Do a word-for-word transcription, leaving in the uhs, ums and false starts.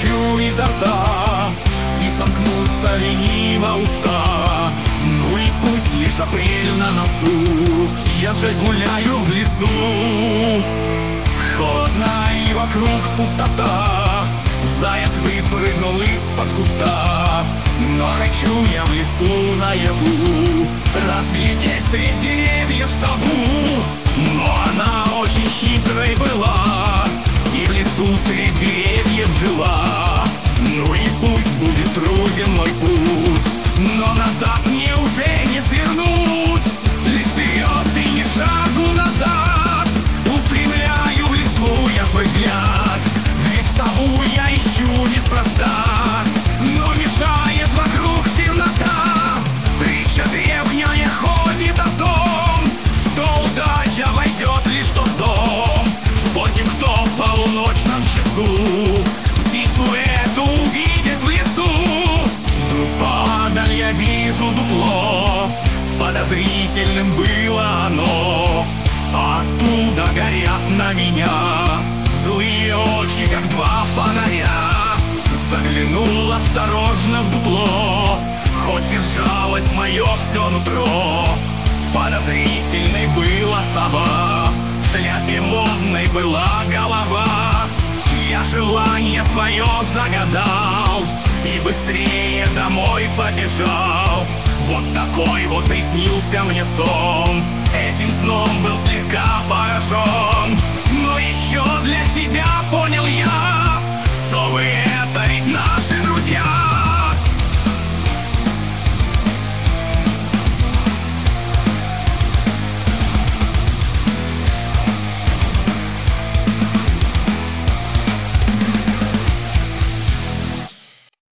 выпущу изо рта, и сомкнутся лениво уста. Ну и пусть лишь апрель на носу, я же гуляю в лесу. Холодно и вокруг пустота, заяц выпрыгнул из-под куста. Но хочу я в лесу наяву разглядеть среди деревьев сову. Но она очень хитрой была и в лесу среди деревьев жила. Ну и пусть будет труден мой путь, но назад мне уже не свернуть. Лишь вперед и ни шагу назад, устремляю в листву я свой взгляд. Ведь сову я ищу неспроста, но мешает вокруг темнота. Притча древняя ходит о том, что удача войдет лишь в тот дом в позднем кто полуночном часу. Птицу эту увидит в лесу. Вдруг подаль я вижу дупло, подозрительным было оно. Оттуда горят на меня злые очи, как два фонаря. Заглянул осторожно в дупло, хоть и сжалось мое все нутро. Подозрительной была сова, в шляпе модной была голова. Я желание свое загадал и быстрее домой побежал. Вот такой вот и снился мне сон, этим сном был слегка поражен. Но еще для себя понял,